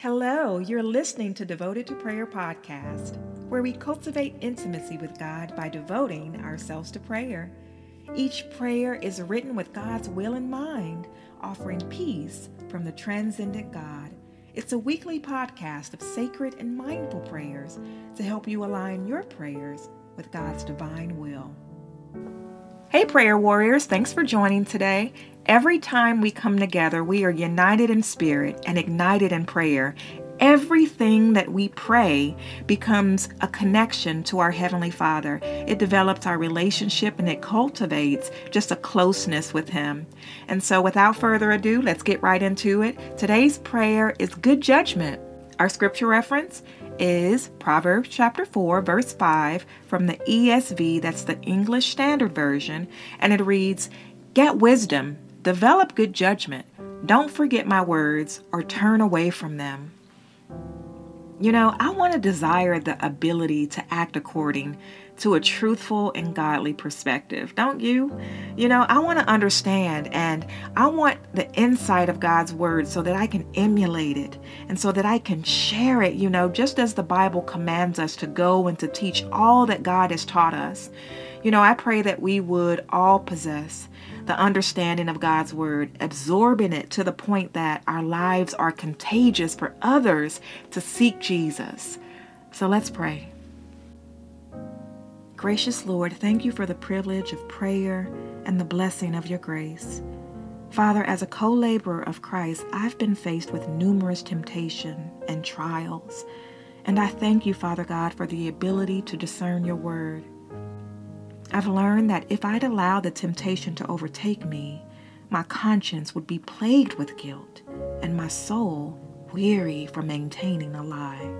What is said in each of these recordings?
Hello, you're listening to Devoted to Prayer podcast, where we cultivate intimacy with God by devoting ourselves to prayer. Each prayer is written with God's will in mind, offering peace from the transcendent God. It's a weekly podcast of sacred and mindful prayers to help you align your prayers with God's divine will. Hey, prayer warriors, thanks for joining today. Every time we come together, we are united in spirit and ignited in prayer. Everything that we pray becomes a connection to our Heavenly Father. It develops our relationship and it cultivates just a closeness with Him. And so without further ado, let's get right into it. Today's prayer is good judgment. Our scripture reference is Proverbs chapter 4, verse 5 from the ESV, that's the English Standard Version, and it reads, "Get wisdom, develop good judgment, don't forget my words or turn away from them." You know, I want to desire the ability to act according to a truthful and godly perspective, don't you? You know, I want to understand and I want the insight of God's word so that I can emulate it and so that I can share it, you know, just as the Bible commands us to go and to teach all that God has taught us. You know, I pray that we would all possess the understanding of God's word, absorbing it to the point that our lives are contagious for others to seek Jesus. So let's pray. Gracious Lord, thank you for the privilege of prayer and the blessing of your grace. Father, as a co-laborer of Christ, I've been faced with numerous temptation and trials, and I thank you, Father God, for the ability to discern your word. I've learned that if I'd allow the temptation to overtake me, my conscience would be plagued with guilt and my soul weary from maintaining a lie.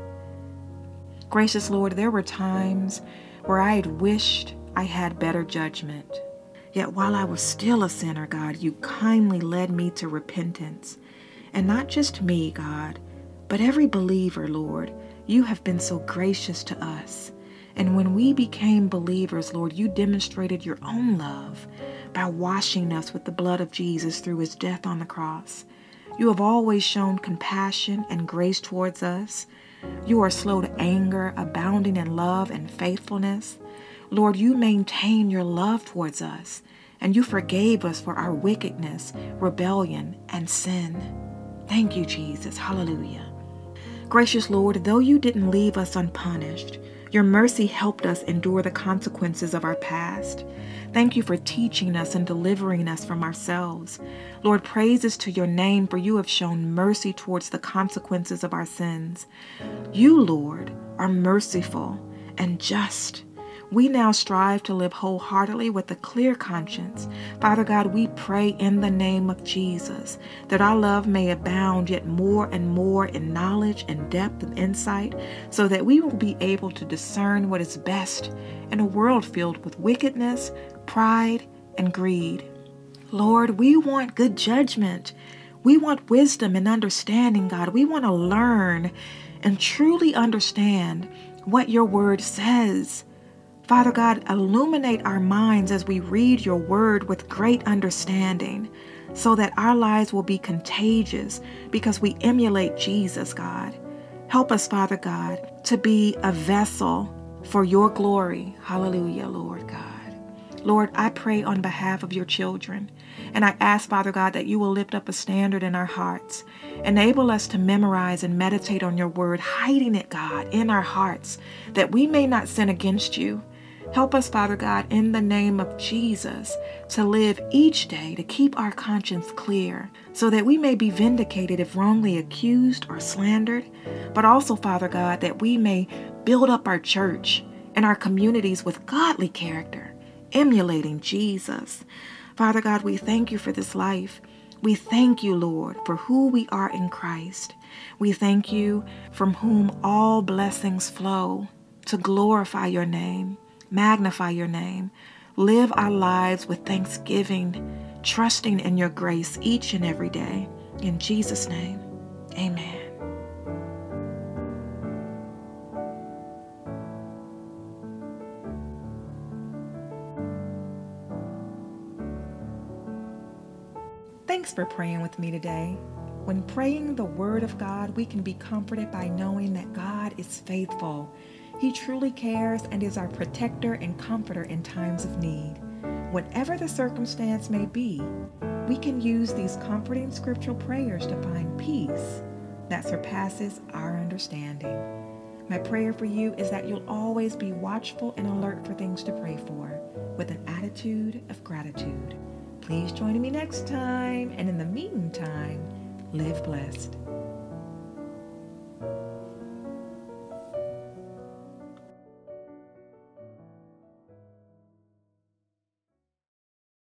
Gracious Lord, there were times where I had wished I had better judgment. Yet while I was still a sinner, God, you kindly led me to repentance. And not just me, God, but every believer, Lord, you have been so gracious to us. And when we became believers, Lord, you demonstrated your own love by washing us with the blood of Jesus through his death on the cross. You have always shown compassion and grace towards us. You are slow to anger, abounding in love and faithfulness. Lord, you maintain your love towards us, and you forgave us for our wickedness, rebellion, and sin. Thank you, Jesus. Hallelujah. Gracious Lord, though you didn't leave us unpunished, your mercy helped us endure the consequences of our past. Thank you for teaching us and delivering us from ourselves. Lord, praises to your name, for you have shown mercy towards the consequences of our sins. You, Lord, are merciful and just. We now strive to live wholeheartedly with a clear conscience. Father God, we pray in the name of Jesus that our love may abound yet more and more in knowledge and depth and insight, so that we will be able to discern what is best in a world filled with wickedness, pride, and greed. Lord, we want good judgment. We want wisdom and understanding, God. We want to learn and truly understand what your word says. Father God, illuminate our minds as we read your word with great understanding, so that our lives will be contagious because we emulate Jesus, God. Help us, Father God, to be a vessel for your glory. Hallelujah, Lord God. Lord, I pray on behalf of your children, and I ask, Father God, that you will lift up a standard in our hearts. Enable us to memorize and meditate on your word, hiding it, God, in our hearts, that we may not sin against you. Help us, Father God, in the name of Jesus, to live each day to keep our conscience clear, so that we may be vindicated if wrongly accused or slandered, but also, Father God, that we may build up our church and our communities with godly character, emulating Jesus. Father God, we thank you for this life. We thank you, Lord, for who we are in Christ. We thank you from whom all blessings flow, to glorify your name, magnify your name, live our lives with thanksgiving, trusting in your grace each and every day. In Jesus' name, amen. Thanks for praying with me today. When praying the Word of God, we can be comforted by knowing that God is faithful. He truly cares and is our protector and comforter in times of need. Whatever the circumstance may be, we can use these comforting scriptural prayers to find peace that surpasses our understanding. My prayer for you is that you'll always be watchful and alert for things to pray for, with an attitude of gratitude. Please join me next time, and in the meantime, live blessed.